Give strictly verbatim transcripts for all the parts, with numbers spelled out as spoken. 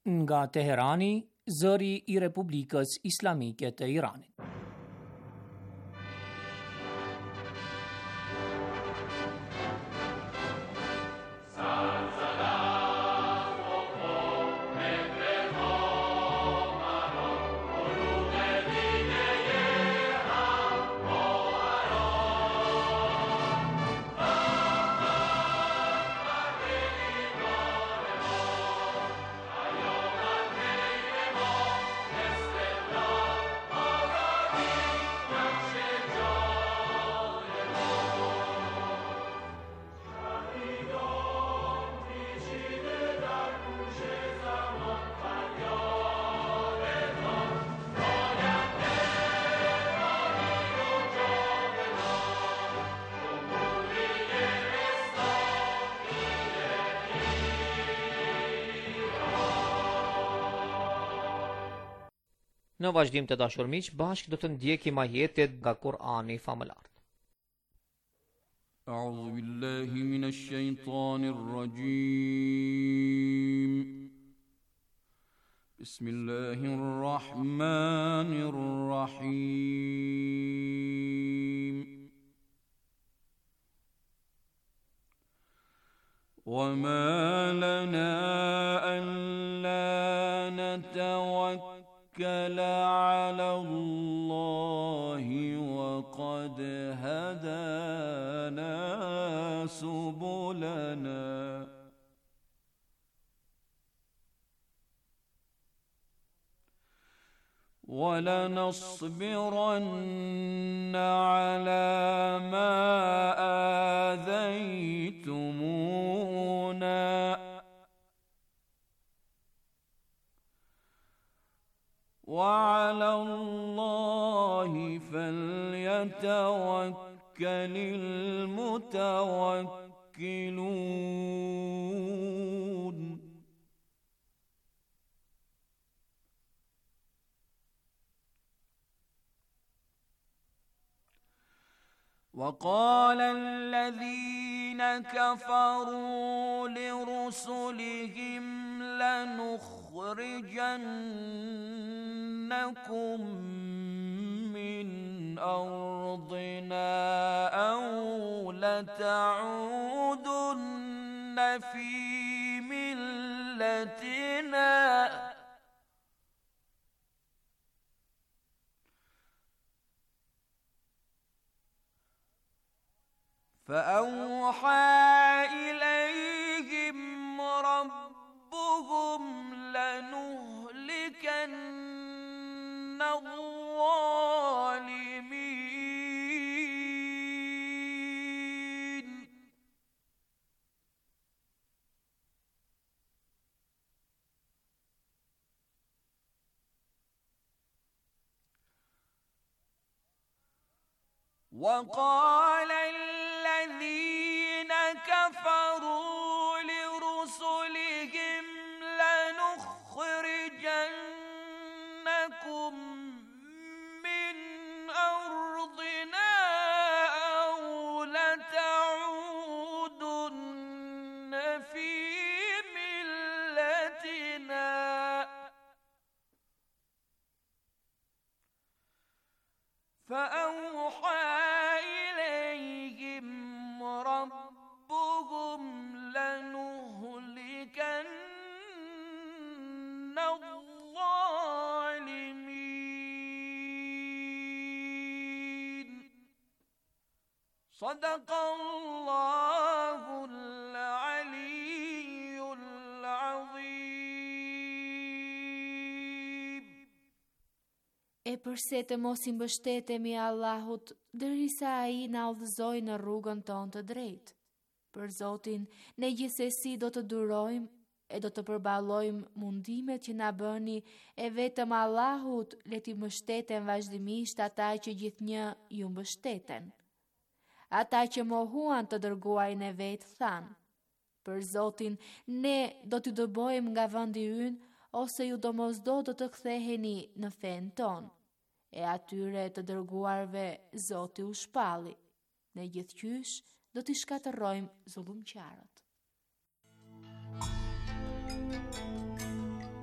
Nga Teherani, zëri i Republikës Islamike të Iranit. Në vazhdim të dashur miq, bashkë do të ndjekim ajetet nga Kur'ani famëlar. A'udhu billahi minash shaitanir rajim. Bismillahir rahmanir rahim. Wama lana alla natawakkal على الله وقد هدانا سبلنا ولنصبرن على ما آذيتمونا وعلى الله فليتوكل المتوكلون. وقال الذين كفروا لرسلهم لنخرجنكم من أرضنا أو لتعودن في ملتنا فأوحى إليهم ربهم لنهلكن الظالمين وقال الذين كفروا لرسلهم لنخرجنكم من أرضنا أو لتعودن في ملتنا فأوحى إليهم ربهم لنهلكن الظالمين. صدق الله العلي العظيم. E përse të mos i mbështetemi Allahut, derisa ai na udhëzojë në rrugën tonë të drejtë. Për Zotin, ne gjithsesi do të durojmë e do të përballojmë mundimet që na bëni, e vetëm Allahut le t'i mbështeten vazhdimisht ata që gjithnjë ju mbështeten. Ata që mohuan të dërguarin e vet thanë: për Zotin, ne do t'i dëbojmë nga vendi ynë, ose ju domosdo do të ktheheni në fen ton. E atyre të dërguarve Zoti u shpalli. Ne gjithqysh do t'i shkatërrojmë zullumqtarët.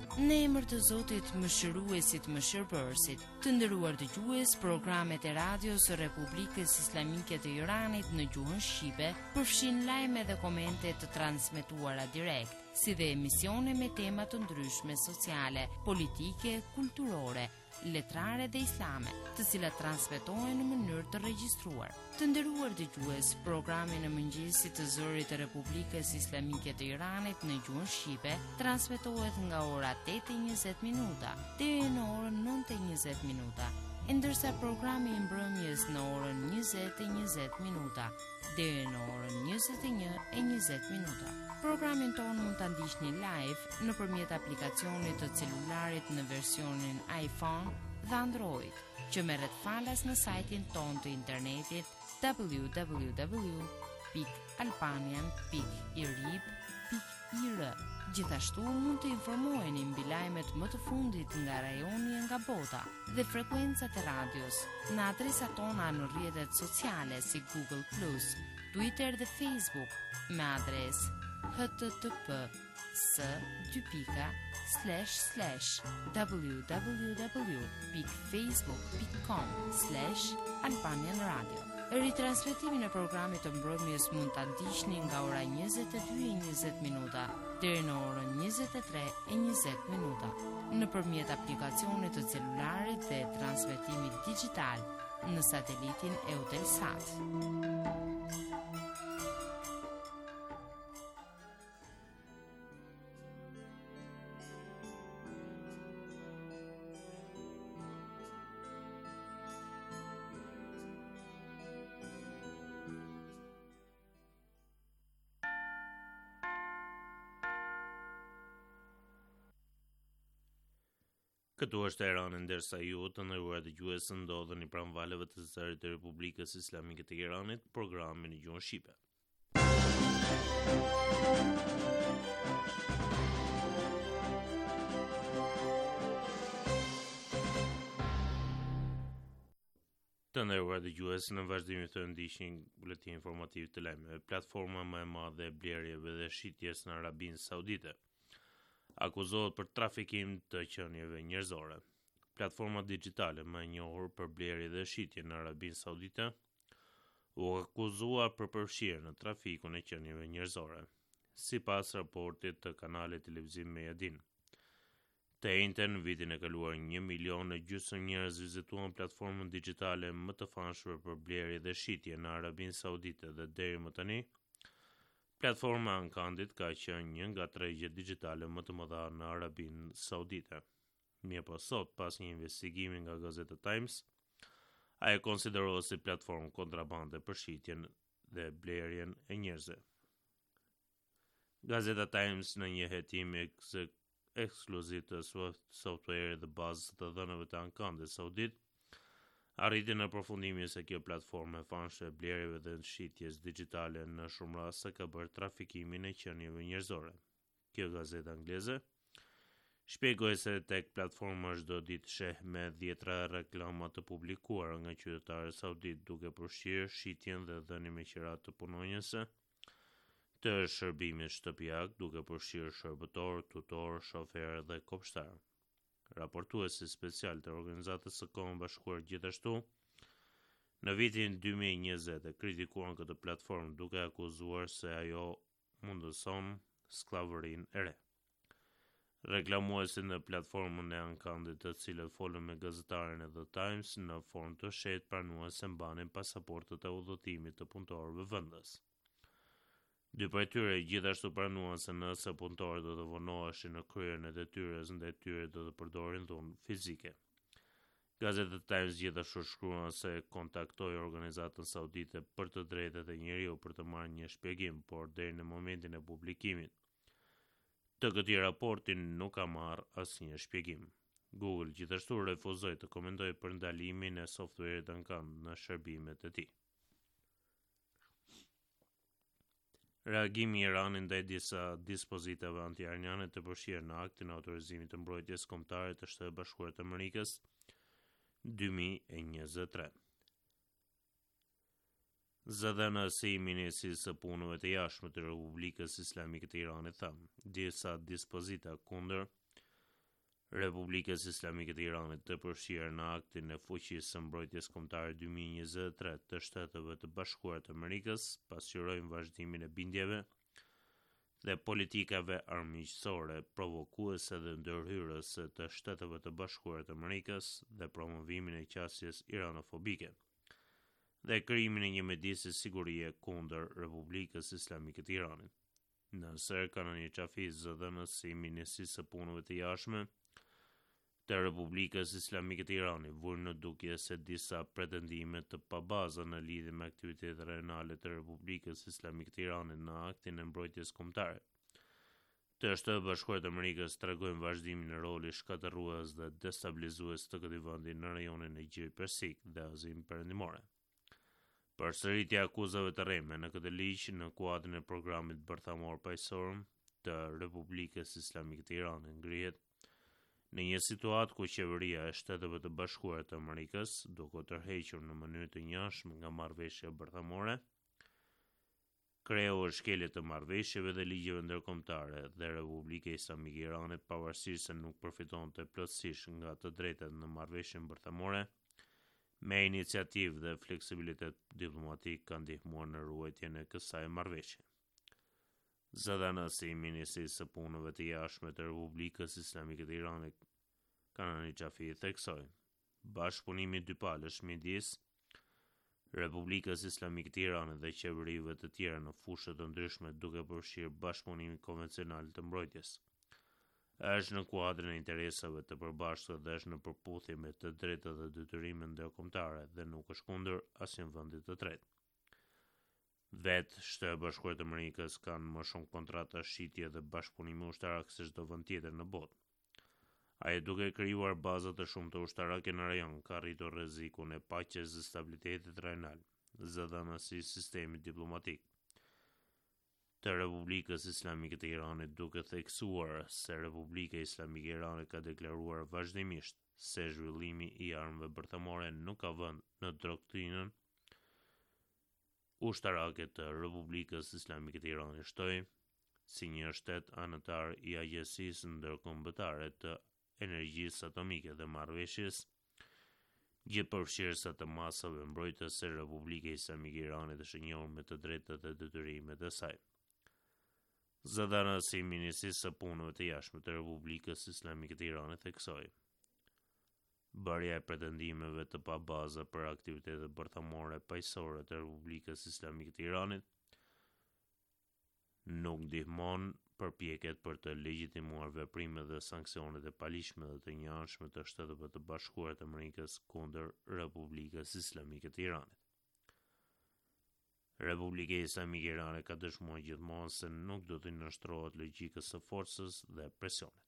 Në emër të Zotit Mëshiruesit Mëshirbërësit, të nderuar dëgjues, programet e radios së Republikës Islamike të Iranit në gjuhën shqipe përfshin lajme dhe komente të transmetuara direkt, si dhe emisione me tema të ndryshme sociale, politike, kulturore, letrare dhe islame, të cilat transmetohen në mënyrë të regjistruar. Të nderuar dëgjues, programi në mëngjesit të zërit të Republikës Islamike të Iranit në gjuhën shqipe transmetohet nga ora tetë e njëzet minuta deri në orën nëntë e njëzet minuta, ndërsa programi i mbrëmjes në orën njëzet e njëzet minuta deri në orën njëzet e një e njëzet minuta. Programin tonë mund të ndiqni live nëpërmjet aplikacionit të celularit në versionin iPhone dhe Android, që merret falas në sajtin tonë të internetit w w w pikë albanian pikë irib pikë i r. Gjithashtu mund të informoheni mbi lajmet më të fundit nga rajoni e nga bota dhe frekuencat e radios në adresat tona në rrjetet sociale si Google plus, Twitter dhe Facebook me adresë http s dy pika slash slash www pikë facebook pikë com slash albanian radio. Ritransmetimin e programit të mbrëmjes mund ta ndiqni nga ora njëzet e dy e njëzet minuta deri në orën njëzet e tre e njëzet minuta nëpërmjet aplikacionit të celularit dhe transmetimit digjital në satelitin Eutelsat. Këtu është Irani, ndërsa ju të nderuar dëgjues ndodheni pranë valeve të zërit të Republikës Islamike të Iranit, programi në gjuhën shqipe. Të nderuar dëgjues, në vazhdim të ndiqni buletin informativ të lajmeve. Platforma më e madhe e blerjeve dhe shitjes në Arabinë Saudite akuzohet për trafikim të qenieve njerëzore. Platforma digjitale më e njohur për blerje dhe shitje në Arabinë Saudite u akuzua për përfshirje në trafikun e qenieve njerëzore, sipas raportit të kanalit televiziv Meyadin. Të njëjtën në vitin e kaluar një milion e gjysmë njerëz vizituan platformën digjitale më të famshme për blerje dhe shitje në Arabinë Saudite dhe deri më tani platforma Ankandit ka qenë një nga tregjet digjitale më të mëdha në Arabinë Saudite. Mirëpo sot, pas një investigimi nga Gazeta Times, ai e konsiderohet si platformë kontrabande për shitjen dhe blerjen e njerëzve. Gazeta Times në një hetim ekskluziv të software dhe bazës të dhënave të Ankandit Saudit arriti në përfundimin se kjo platformë e famshme e blerjeve dhe shitjes digjitale në shumë raste ka bërë trafikimin e qenieve njerëzore. Kjo gazetë angleze shpjegoi se tek platforma çdo ditë sheh me dhjetra reklama të publikuara nga qytetarët saudit duke përfshirë shitjen dhe dhënien me qira të punonjëse të shërbimit shtëpiak, duke përfshirë shërbëtor, tutor, shofer dhe kopshtar. Raportuesi special të organizatës së Kombeve Bashkuara gjithashtu në vitin dy mijë e njëzet e kritikuan këtë platformë duke akuzuar se ajo mundëson skllavërinë e re. Reklamuesi në platformën e Ankandit, të cilët folën me gazetaren e The Times në formë të shehtë, pranuan se mbanin pasaportët e udhëtimit të punëtorëve vendas. Dy prej tyre gjithashtu pranuan se nëse punëtorët do të vonoheshin në kryerjen e detyrës ndaj tyre do të përdorin dhunë fizike. Gazeta Times gjithashtu shkruan se kontaktoi organizatën saudite për të drejtat e njeriut për të marrë një shpjegim, por deri në momentin e publikimit të këtij raporti nuk ka marrë asnjë shpjegim. Google gjithashtu refuzoi të komentojë për ndalimin e software-it Ankand në shërbimet e tij. Reagimi i Iranit ndaj disa dispozitave anti-iraniane të përfshirë në aktin e autorizimit të mbrojtjes kombëtare të Shtetit Bashkuar të Amerikës dy mijë e njëzet e tre. Zëdhënësi i Ministrisë së Punëve të Jashtme të Republikës Islamike të Iranit tha, disa dispozita kundër Republikës Islamike të Iranit të përfshirë në aktin e fuqisë së mbrojtjes kombëtare dy mijë e njëzet e tre të Shteteve të Bashkuara të Amerikës pasqyrojnë vazhdimin e bindjeve dhe politikave armiqësore provokuese dhe ndërhyrëse të Shteteve të Bashkuara të Amerikës dhe promovimin e qasjes iranofobike dhe krijimin e një mjedisi sigurie kundër Republikës Islamike të Iranit. Nasser Kanani Qafi, zëdhënës si Ministrisë së Punëve të Jashtme të Republikës Islamike të Iranit, vurë në dukje se disa pretendime të pabaza në lidhje me aktivitetet renale të Republikës Islamike të Iranit në aktin e mbrojtjes kombëtare të Shtetit Bashkuar të Amerikës tregojnë vazhdimin e rolit shkatërrues dhe destabilizues të këtij vendi në rajonin e Gjirit Persik dhe Azinë Perëndimore. Përsëritja e akuzave të rreme në këtë ligj në kuadrin e programit bërthamor paqësor të Republikës Islamike të Iranit ngrihet në një situatë ku qeveria e Shteteve të Bashkuara të Amerikës, duke u tërhequr në mënyrë të njashme nga marrëveshja bërthamore, kreu shkelje të marrëveshjeve dhe ligjeve ndërkombëtare dhe Republika Islamike e Iranit, pavarësisht se nuk përfitonte plotësisht nga të drejtat në marrëveshjen bërthamore, me iniciativë dhe fleksibilitet diplomatik ka ndihmuar në ruajtjen e kësaj marrëveshje. Zëdhënësi i Ministrisë së Punëve të Jashtme të Republikës Islamike të Iranit, Kanani Qafi, theksoi bashkëpunimi dypalësh midis Republikës Islamike të Iranit dhe qeverive të tjera në fushë të ndryshme, duke përfshirë bashkëpunimin konvencional të mbrojtjes, është në kuadrin e interesave të përbashkëta dhe është në përputhje me të drejtat dhe detyrimet ndërkombëtare dhe nuk është kundër asnjë vendi të tretë. Vetë Shtetet Bashkuara të Amerikës kanë më shumë kontrata shitje dhe bashkëpunimi ushtarak se çdo vend tjetër në botë. Ai duke krijuar baza të shumta ushtarake në rajon, ka rritur rrezikun e paqes dhe stabilitetit rajonal, zëdhënësi i sistemit diplomatik të Republikës Islamike të Iranit, duke theksuar se Republika Islamike e Iranit ka deklaruar vazhdimisht se zhvillimi i armëve bërthamore nuk ka vend në doktrinën ushtarake të Republikës Islamike të Iranit, shtoi si një shtet anëtar i Agjencisë Ndërkombëtare të Energjisë Atomike dhe Marrëveshjes gjithëpërfshirëse të masave mbrojtëse. Republika Islamike e Iranit është e njohur me të drejtat dhe detyrimet e saj. Zëdhënësi i Ministrisë së Punëve të Jashtme të Republikës Islamike të Iranit theksoi bërja e pretendimeve të pabaza për aktivitetet bërthamore paqësore të Republikës Islamike të Iranit nuk ndihmon përpjekjet për të legjitimuar veprimet dhe sanksionet e paligjshme dhe të njëanshme të Shteteve të Bashkuara të Amerikës kundër Republikës Islamike të Iranit. Republika Islamike e Iranit ka dëshmuar gjithmonë se nuk do të nështrohet logjikës së forcës dhe presionit.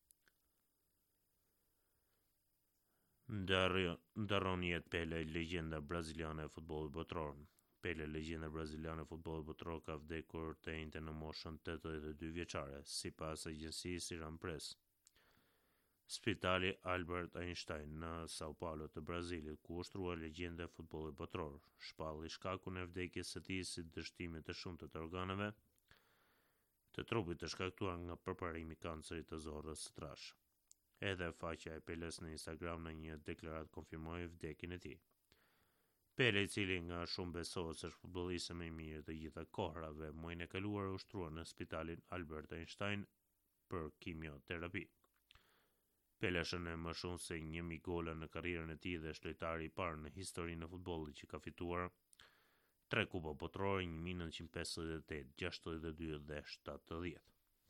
Ndaron jetë Pele, legjenda braziliane e futbollit botror. Pele, legjenda braziliane e futbollit botror, ka vdekur të njëjtë në moshën tetëdhjetë e dy vjeçare, sipas agjencisë Iran Press. Spitali Albert Einstein në Sao Paulo të Brazilit, ku ushtruar legjenda e futbollit botror, shpalli shkakun e vdekjes së tij si dështime të shumta të organeve të trupit të shkaktuar nga përparimi i kancerit të zorrës së trashë. Edhe faqja e Peles në Instagram në një deklaratë konfirmoi vdekjen e tij. Pele, i cili nga shumë besohet se është futbollist më i mirë të gjitha kohrave, muajin e kaluar u ushtruar në Spitalin Albert Einstein për kimioterapi. Pele shënon më shumë se një mijë gola në karrierën e tij dhe është lojtari i parë në historinë e futbollit që ka fituar tre kupa botërore, një mijë nëntëqind pesëdhjetë e tetë, gjashtëdhjetë e dy dhe shtatëdhjetë.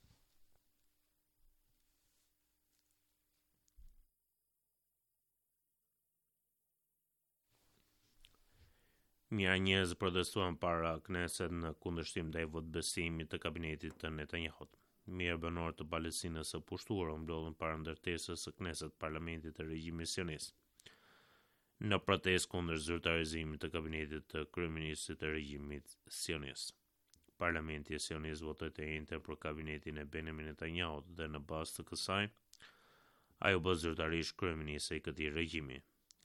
Mira njerëz protestuan para Knesset në kundërshtim ndaj votbesimit të kabinetit të Netanyahut. Mirë banor të Palestinës së pushtuar u mblodhën para ndërtesës së Knesset, parlamentit të regjimit sionist, në protestë kundër zyrtarizimit të kabinetit të kryeministit të regjimit sionist. Parlamenti sionist votoi të njëjtën për kabinetin e Benjamin Netanyahut dhe në bazë të kësaj ai u bë zyrtarisht kryeminist i këtij regjimi.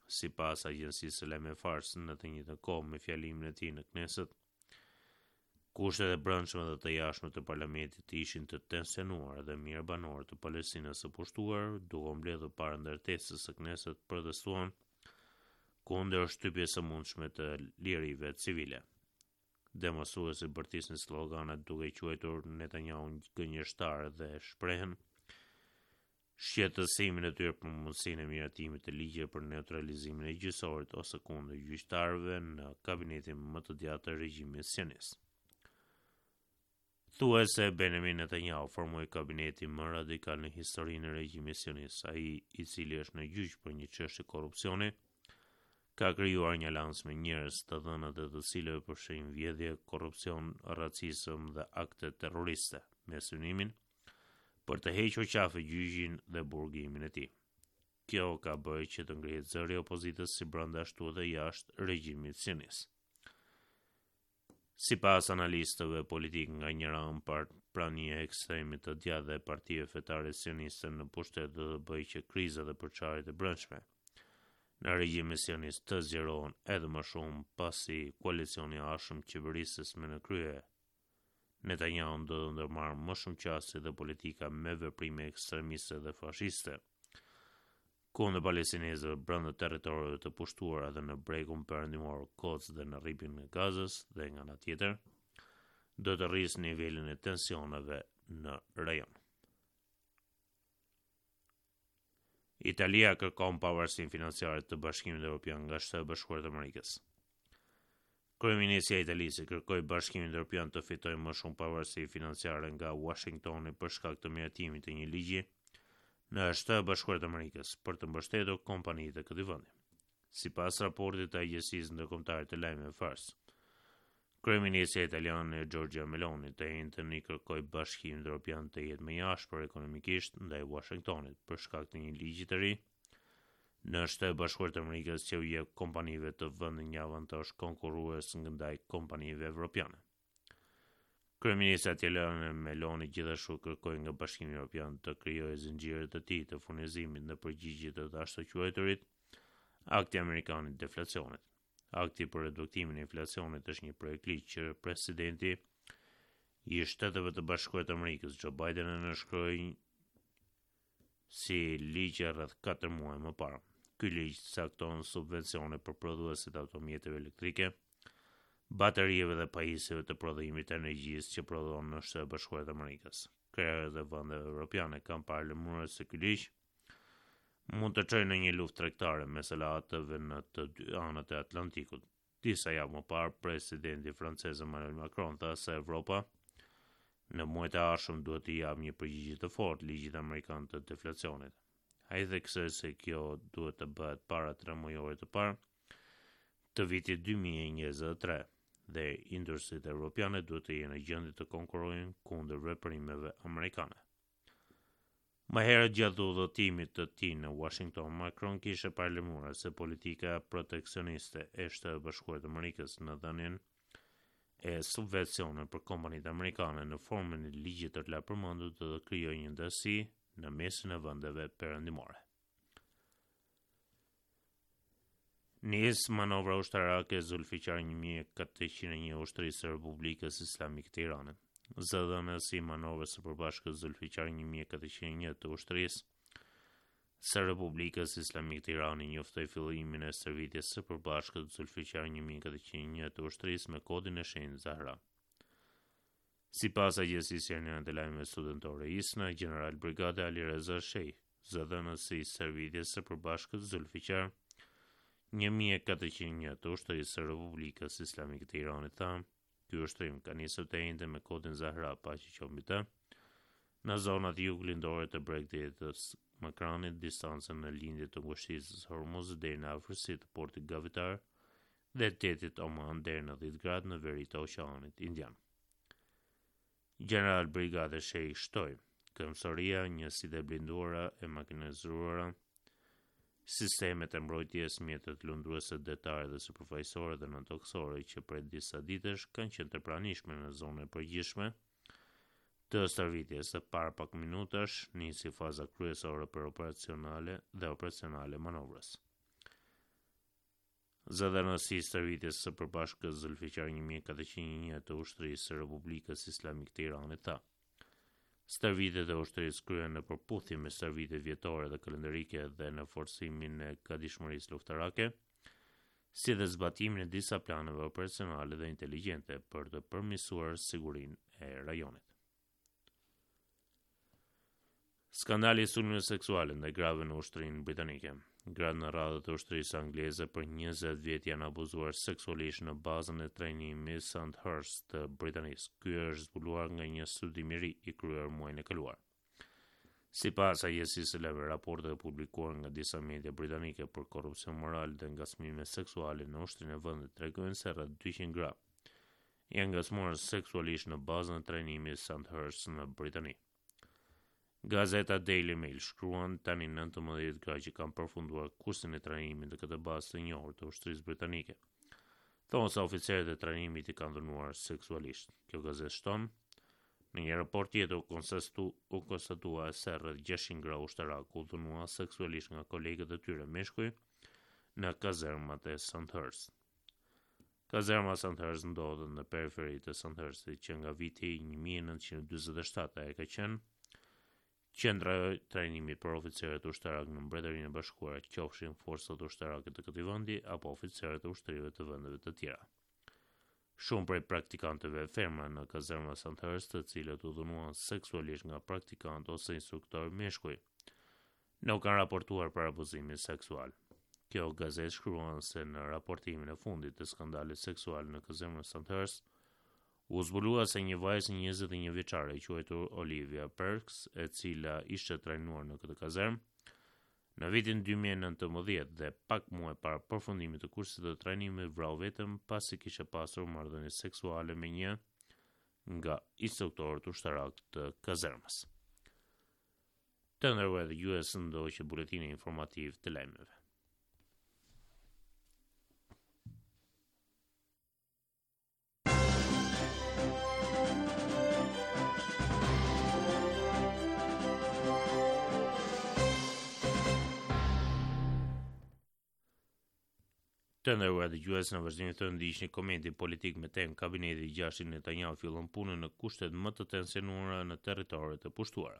Sipas agjencisë Leme Fars, në të njëjtën kohë me fjalimin e tij në Knesset, Kushtet e brendshme dhe të jashtme të parlamentit ishin të tensionuar dhe mirë banorët të Palestinës së pushtuar, duke mbledhur para ndërtesës së Kneset, protestuan kundër shtypjes së mundshme të lirive civile. Demonstruesit bërtisnin sloganat duke quajtur Netanyahu gënjeshtar dhe shprehen shqetësimin e tyre për mundësinë e miratimit të ligjit për neutralizimin e gjyqësorit ose kundër gjyqtarëve në kabinetin më të djathtë të regjimit sionist. Thuajse Benjamin Netanyahu formoi kabinetin më radikal në historinë e regjimit sionist, ai i cili është në gjyq për një çështje korrupsioni, ka krijuar një alansë me njerëz të dhënat e të cilëve përfshin vjedhje, korrupsion, racizëm dhe akte terroriste, me synimin për të hequr qafe gjyqin dhe burgimin e tij. Kjo ka bërë që të ngrihet zëri opozitës si brenda ashtu edhe jashtë regjimit sionist. Sipas analistëve politik nga njëra anë, prania e ekstremit të djathtë dhe partive fetare sioniste në pushtet do të bëjë që kriza dhe përçarjet e brendshme në regjimin sionist të zgjerohen edhe më shumë pasi koalicioni i ashëm qeverisës me në krye Netanyahu do të ndërmarrë më shumë qasje dhe politika me veprime ekstremiste dhe fashiste kundër palestinezëve brenda territoreve të pushtuara dhe në bregun perëndimor Quds dhe në rripin e Gazës dhe nga ana tjetër do të rrisë nivelin e tensioneve në rajon. Italia kërkon pavarësinë financiare të Bashkimit Evropian nga Shteti i Bashkuar të Amerikës. Kryeministri i Italisë kërkoi Bashkimit Evropian të fitojë më shumë pavarësi financiare nga Washingtoni për shkak të miratimit të një ligji në Shtetet e Bashkuara të Amerikës për të mbështetur kompanitë e këtij vendi. Sipas raportit të Agjencisë Ndërkombëtare të Lajmeve Fars, kryeministri italian Giorgia Meloni të njëjtën i kërkoi Bashkimit Evropian të jetë më i ashpër ekonomikisht ndaj Washingtonit për shkak të një ligji të ri në Shtetet e Bashkuara të Amerikës që u jep kompanive të vendit një avantazh konkurrues ndaj kompanive evropiane. Kryeministri italian Meloni gjithashtu kërkoi nga Bashkimi Evropian të krijojë zinxhire të tij të furnizimit në përgjigje të ashtu quajturit Akti Amerikan i Deflacionit. Akti për reduktimin e inflacionit është një projekt ligj që presidenti i Shteteve të Bashkuara të Amerikës Joe Biden e nënshkroi si ligj rreth katër muaj më parë. Ky ligj cakton subvencione për prodhuesit automjeteve elektrike, baterieve dhe pajisjeve të prodhimit të energjisë që prodhohen në Shtetet e Bashkuara të Amerikës. Krerët e vendeve evropiane kanë parë lëmuar se ky ligj mund të çojë në një luftë tregtare mes aleatëve në të dy anët e Atlantikut. Disa javë më parë, presidenti francez Emmanuel Macron tha se Evropa në muajt e ardhshëm duhet të japë një përgjigje të fortë ligjit amerikan të deflacionit. Ai theksoi se kjo duhet të bëhet para tre mujore të parë të vitit dy mijë e njëzet e tre dhe industritë evropiane duhet të jenë në gjendje të konkurrojnë kundër veprimeve amerikane. Më herët gjatë udhëtimit të tij në Washington, Macron kishte paralajmëruar se politika proteksioniste e Shtetit Bashkuar të Amerikës në dhënien e subvencioneve për kompanitë amerikane në formën e ligjit të lartpërmendur do të krijojë një ndërsi në mesin e vendeve perëndimore. Nis manovra ushtarake Zulfiqar një mijë e katëqind e një ushtrisë së Republikës Islamike të Iranit. Zëdhënës i manovrës së përbashkët Zulfiqar një mijë e katëqind e një të ushtrisë së Republikës Islamike të Iranit njoftoi fillimin e stërvitjes së përbashkët Zulfiqar një mijë e katëqind e një të ushtrisë me kodin e shenjtë Zahra. Sipas Agjencisë Iraniane të Lajmeve Studentore ISNA, General Brigade Ali Reza Sheh, zëdhënës i stërvitjes së përbashkët Zulfiqar një mijë e katëqind e një të ushtrisë së Republikës Islamike të Iranit tha: ky ushtrim ka nisur të njëjtën me kodin Zahra, paqë qoftë mbi të, në zonat juglindore të bregdetit të Makranit, distancën në lindje të ngushtisë së Hormuz deri në afërsitë të portit gavitar dhe tetit Oman deri në dhjetë gradë në veri të Oqeanit Indian. General Brigade Sheh shtoi këmbësoria, njësitë e blinduara e makinizuara, sistemet e mbrojtjes, mjetet lundruese detare dhe superfaqësore dhe nëntoksore që prej disa ditësh kanë qenë të pranishme në zonën e përgjithshme të stërvitjes. Së para pak minutash nisi faza kryesore për operacionale dhe operacionale manovrës. Zëdhënësi i stërvitjes së përbashkës Zulfiqar një mijë katëqind e një të ushtrisë së Republikës Islamike të Iranit tha: Stërvitjet e ushtrisë kryen në përputhje me stërvitjet vjetore dhe kalendarike dhe në forcimin e gatishmërisë luftarake, si dhe zbatimin e disa planeve operacionale dhe inteligjente për të përmirësuar sigurinë e rajonit. Skandali i sulmeve seksuale ndaj grave në ushtrinë britanike. Gratë në radhë të ushtrisë angleze për njëzet vjet janë abuzuar seksualisht në bazën e trajnimit Sandhurst të Britanisë. Ky është zbuluar nga një studim i ri i kryer muajin e kaluar. Sipas agjencisë së lajmeve, raportet e publikuar nga disa media britanike për korrupsion moral dhe ngacmime seksuale në ushtrinë e vendit tregojnë se rreth dyqind gra janë ngacmuar seksualisht në bazën e trajnimit Sandhurst në Britani. Gazeta Daily Mail shkruan tani nëntëmbëdhjetë gra që kanë përfunduar kursin e trajnimit në këtë bazë të njohur të ushtrisë britanike. Thonë se oficerët e trajnimit i kanë dhunuar seksualisht. Kjo gazetë shton: në një raport tjetër u konstatua se rreth gjashtëqind gra ushtarak u dhunua seksualisht nga kolegët e tyre meshkuj në kazermat e Sandhurst. Kazerma Sandhurst ndodhet në periferi të Sandhurstit që nga viti një mijë e nëntëqind e dyzet e shtatë e ka qenë qendra e trajnimit për oficerët ushtarak në Mbretërinë e Bashkuar, qofshin forcat ushtarake të këtij vendi apo oficerët e ushtrive të vendeve të tjera. Shumë prej praktikantëve ferma në kazerma Sandhurst, të cilët u dhunuan seksualisht nga praktikant ose instruktor meshkuj, nuk kanë raportuar për abuzimin seksual. Kjo gazetë shkruan se në raportimin e fundit të skandalit seksual në kazermën Sandhurst, u zbulua se një vajzë njëzet e një vjeçare e quajtur Olivia Perks, e cila ishte trajnuar në këtë kazermë, në vitin dy mijë e nëntëmbëdhjetë dhe pak muaj para përfundimit të kursit të trajnimit vrau vetëm pasi kishte pasur marrëdhënie seksuale me një nga instruktorët ushtarak të kazermës. Të ndërruar dhe ju e së ndoqë buletini informativ të lajmeve. Të ndërruar dhe gjues në vazhdim të ndiqni komentin politik me temë kabineti i gjashtë Netanyahu fillon punën në kushtet më të tensionuara në territoret e pushtuara.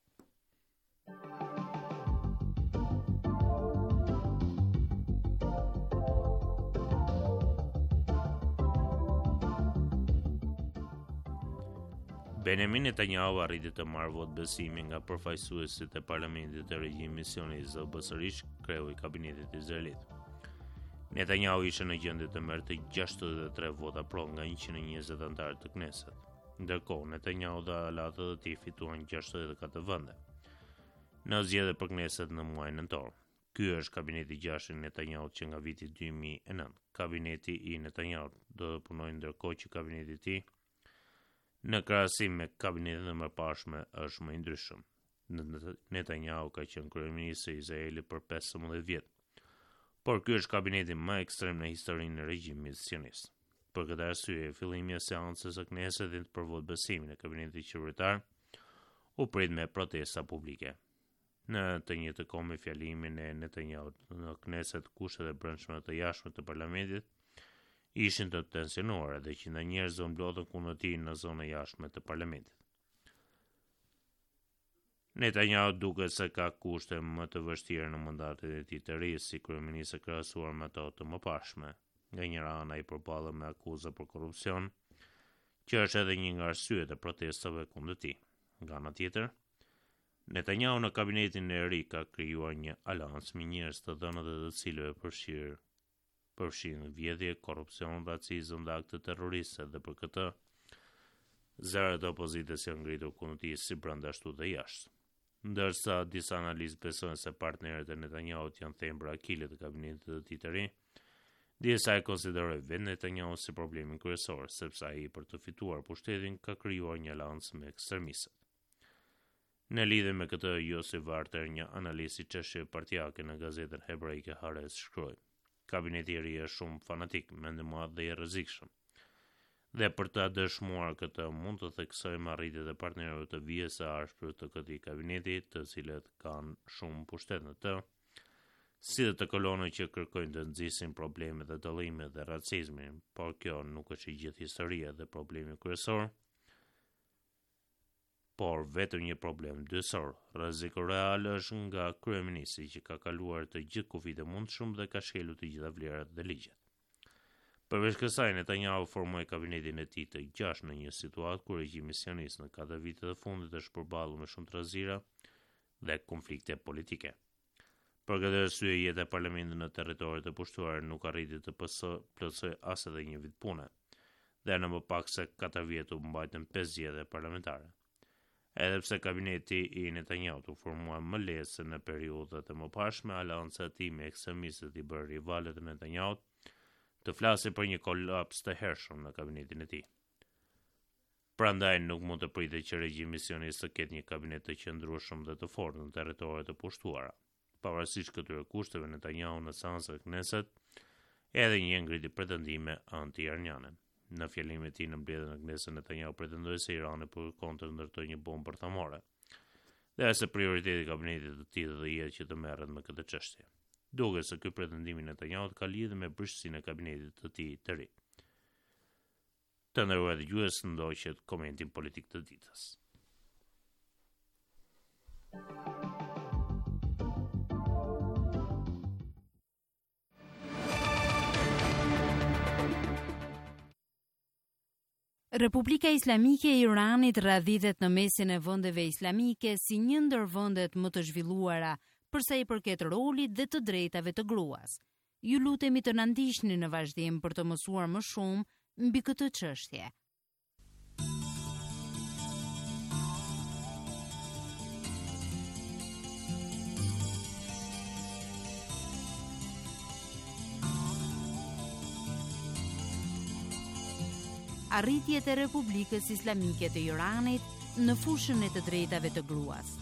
Benjamin Netanyahu arriti të marrë votë besimi nga përfaqësuesit e parlamentit të regjimit sionist dhe bësërish kreu i kabinetit izraelit. Netanyahu ishte në gjendje të merrte gjashtëdhjetë e tre vota pro nga njëqind e njëzet anëtarë të Knesset. Ndërkohë, Netanyahu dhe aleatët e tij fituan gjashtëdhjetë e katër vende në zgjedhjet për Knesset në muajin nëntor. Ky është kabineti i gjashtë i Netanyahut që nga viti dy mijë e nëntë. Kabineti i Netanyahut do të punojë ndërkohë që kabineti i tij në krahasim me kabinetin e mëparshme është më i ndryshëm. Netanyahu ka qenë kryeministri i Izraelit për pesëmbëdhjetë vjet. Por ky është kabineti më ekstrem në historinë e regjimit sionist. Për këtë arsye, fillimi i seancës së Knessetit për votë besimin e kabinetit qeveritar u prit me protesta publike. Në të njëjtë kohë me fjalimin e Netanyahut në Knesset, kushtet e brendshme të jashtme të parlamentit ishin të tensionuara dhe që njerëz u mblodhën kundër tij në zonën e jashtme të parlamentit. Netanyahu duket se ka kushte më të vështira në mandatin e tij të ri si kryeminist krahasuar me ato të mëparshme. Nga njëra ana ai përballet me akuza për korrupsion, që është edhe një nga arsyet e protestave kundër tij. Nga ana tjetër, Netanyahu në kabinetin e ri ka krijuar një aleancë me njerëz të dhënë dhe të cilëve përfshirë përfshin vjedhje, korrupsion, racizëm dhe akte terroriste dhe për këtë zërat e opozitës janë ngritur kundër tij si brenda ashtu dhe jashtë. Ndërsa disa analistë besojnë se partnerët e Netanyahut janë thembra akile të kabinetit të tij të ri, disa e konsiderojnë vetë Netanyahu si problemin kryesor, sepse ai për të fituar pushtetin ka krijuar një aleancë me ekstremistët. Në lidhje me këtë, Yossi Varter, një analist i çështjeve partijake në gazetën hebraike Haaretz, shkroi: kabineti i ri është shumë fanatik, mendemadh dhe i rrezikshëm. Dhe për ta dëshmuar këtë, mund të theksojmë arritjet e partnerëve të vijës së ashpër të këtij kabineti, të cilët kanë shumë pushtet në të, si dhe të kolonët që kërkojnë të nxisin problemet dhe dallimet dhe racizmin, por kjo nuk është i gjithë historia dhe problemi kryesor, por vetëm një problem dyesor. Rreziku real është nga kryeministri që ka kaluar të gjithë kufit e mundshëm dhe ka shkelur të gjitha vlerat dhe ligjet. Përveç kësaj, Netanyahu formoi kabinetin e tij të gjashtë në një situatë ku regjimi sionist në katër vitet e fundit është përballur me shumë trazira dhe konflikte politike. Për këtë arsye, jeta e parlamentit në territoret e pushtuara nuk arriti të plotësoj as edhe një vit pune, dhe në më pak se katër vjet u mbajtën pesë zgjedhje parlamentare. Edhe pse kabineti i Netanyahut u formua më lehtë se në periudhat e mëparshme, aleanca e tij me ekstremistët i bërë rivalët e Netanyahut të flasë për një kolaps të hershëm në kabinetin e tij. Prandaj nuk mund të pritet që regjimi sionist të ketë një kabinet të qëndrueshëm dhe të fortë në territoret e pushtuara. Pavarësisht këtyre kushteve, Netanyahu në seancën e Knesset edhe një ngriti pretendime anti-iraniane. Në fjalimin e tij në mbledhjen e Knesset, Netanyahu pretendoi se Irani kërkon të ndërtojë një bombë bërthamore, dhe se prioriteti i kabinetit të tij do jetë që të merret me këtë çështje. Duket se ky pretendim i Netanyahut ka lidhje me brishtësinë e kabinetit të tij të ri. Të nderuar dëgjues, ndoqet komentin politik të ditës. Republika Islamike e Iranit radhithet në mesin e vendeve islamike si një ndër vendet më të zhvilluara për sa i përket rolit dhe të drejtave të gruas. Ju lutemi të na ndiqni në vazhdim për të mësuar më shumë mbi këtë çështje. Arritjet e Republikës Islamike të Iranit në fushën e të drejtave të gruas.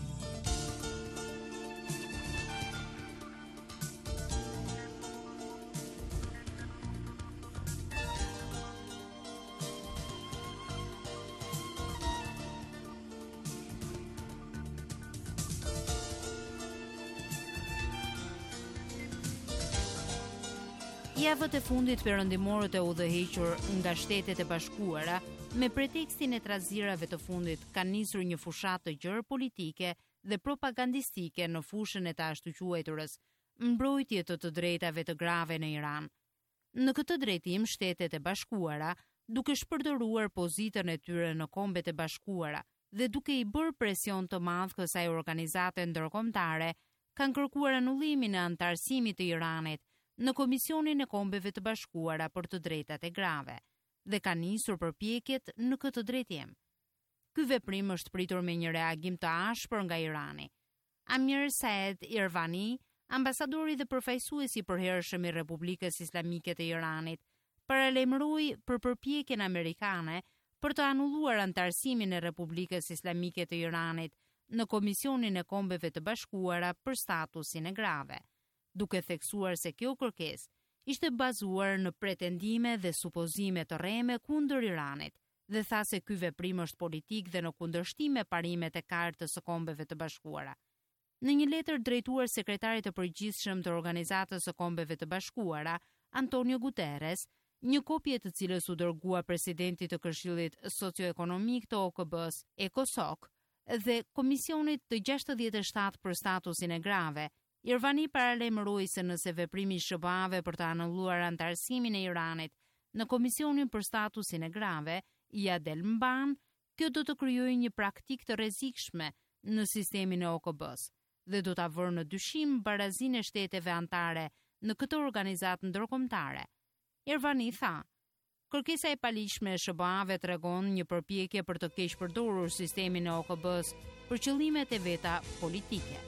Javët e fundit perëndimorët e udhëhequr nga Shtetet e Bashkuara me pretekstin e trazirave të fundit kanë nisur një fushat të gjerë politike dhe propagandistike në fushën e të ashtuquajturës mbrojtje të të drejtave të grave në Iran. Në këtë drejtim, Shtetet e Bashkuara, duke shpërdoruar pozitën e tyre në Kombet e Bashkuara dhe duke i bërë presion të madh kësaj organizate ndërkombëtare, kanë kërkuar anullimin e antarësimit të Iranit në Komisionin e Kombeve të Bashkuara për të drejtat e grave dhe ka nisur përpjekjet në këtë drejtim. Ky veprim është pritur me një reagim të ashpër nga Irani. Amir Saed Irvani, ambasadori dhe përfaqësuesi i përhershëm i Republikës Islamike të Iranit, paralajmëroi për përpjekjen amerikane për të anulluar antarësimin e Republikës Islamike të Iranit në Komisionin e Kombeve të Bashkuara për statusin e grave, duke theksuar se kjo kërkesë ishte bazuar në pretendime dhe supozime të rreme kundër Iranit dhe tha se ky veprim është politik dhe në kundërshtim me parimet e Kartës së Kombeve të Bashkuara. Në një letër drejtuar sekretarit të përgjithshëm të Organizatës së Kombeve të Bashkuara, Antonio Guterres, një kopje të cilës u dërgua presidentit të Këshillit Socioekonomik të O K B-s, ECOSOC, dhe Komisionit të gjashtëdhjetë e shtatë për statusin e grave, Irvani paralajmëroi se nëse veprimi i S B A-ve për të anulluar antarësimin e Iranit në Komisionin për statusin e grave ia del mban, kjo do të krijojë një praktikë të rrezikshme në sistemin e O K B-s dhe do ta vërë në dyshim barazinë e shteteve anëtare në këtë organizatë ndërkombëtare. Irvani tha: "Kërkesa e paligjshme e S B A-ve tregon një përpjekje për të keq përdorur sistemin e O K B-s për qëllimet e veta politike."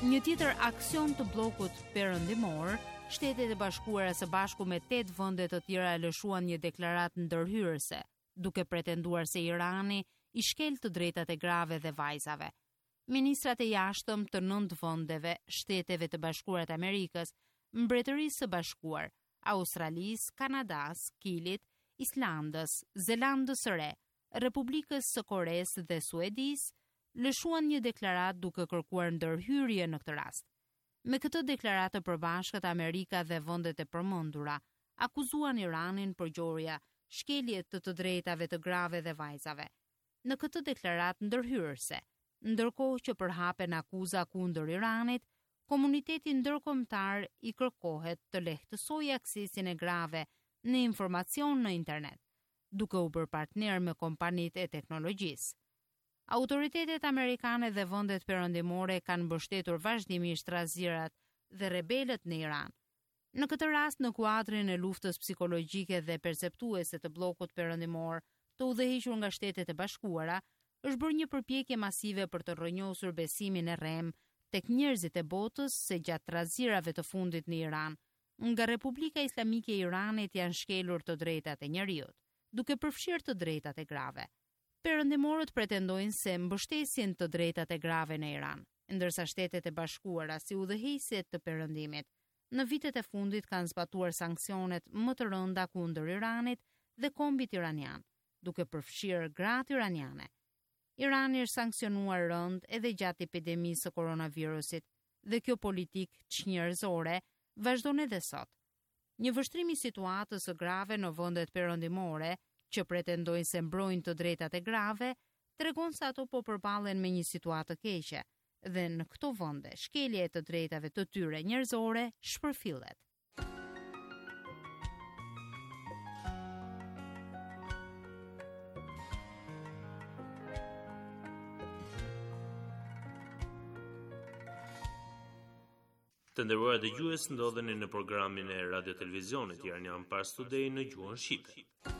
Një tjetër aksion të bllokut perëndimor, Shtetet e Bashkuara së Bashku me tetë vende të tjera lëshuan një deklaratë ndërhyrëse, duke pretenduar se Irani i shkel të drejtat e grave dhe vajzave. Ministrat e jashtëm të nëntë vendeve, Shteteve të Bashkuara të Amerikës, Mbretërisë së Bashkuar, Australisë, Kanadas, Kilit, Islandës, Zelandës së Re, Republikës së Koresë dhe Suedisë, lëshuan një deklaratë duke kërkuar ndërhyrje në këtë rast. Me këtë deklaratë të përbashkët, Amerika dhe vendet e përmendura akuzuan Iranin për gjorja, shkelje të të drejtave të grave dhe vajzave. Në këtë deklaratë ndërhyrëse, ndërkohë që përhapen akuza kundër Iranit, komuniteti ndërkombëtar i kërkohet të lehtësojë aksesin e grave në informacion në internet, duke u bërë partner me kompanitë e teknologjisë. Autoritetet amerikane dhe vendet perëndimore kanë mbështetur vazhdimisht razirat dhe rebelët në Iran. Në këtë rast, në kuadrin e luftës psikologjike dhe perceptuese të bllokut perëndimor, të udhëhequr nga Shtetet e Bashkuara, është bërë një përpjekje masive për të rrënjosur besimin e rrem tek njerëzit e botës se gjatë razirave të fundit në Iran, nga Republika Islamike e Iranit janë shkelur të drejtat e njerëzit, duke përfshirë të drejtat e grave. Perëndimorët pretendojnë se mbështesin të drejtat e grave në Iran, ndërsa Shtetet e Bashkuara si udhëheqëse të perëndimit në vitet e fundit kanë zbatuar sanksionet më të rënda kundër Iranit dhe kombit iranian, duke përfshirë gratë iraniane. Irani është sankcionuar rënd edhe gjatë epidemisë së koronavirusit dhe kjo politikë çnjerëzore vazhdon edhe sot. Një vështrim i situatës së grave në vendet perëndimore që pretendojnë se mbrojnë të drejtat e grave, tregon se ato po përballen me një situatë të keqe dhe në këto vende shkelja e të drejtave të tyre njerëzore shpërfillet. Të nderuar dëgjues, ndodheni në programin e Radio Televizionit Iranian Pars Today në gjuhën shqipe.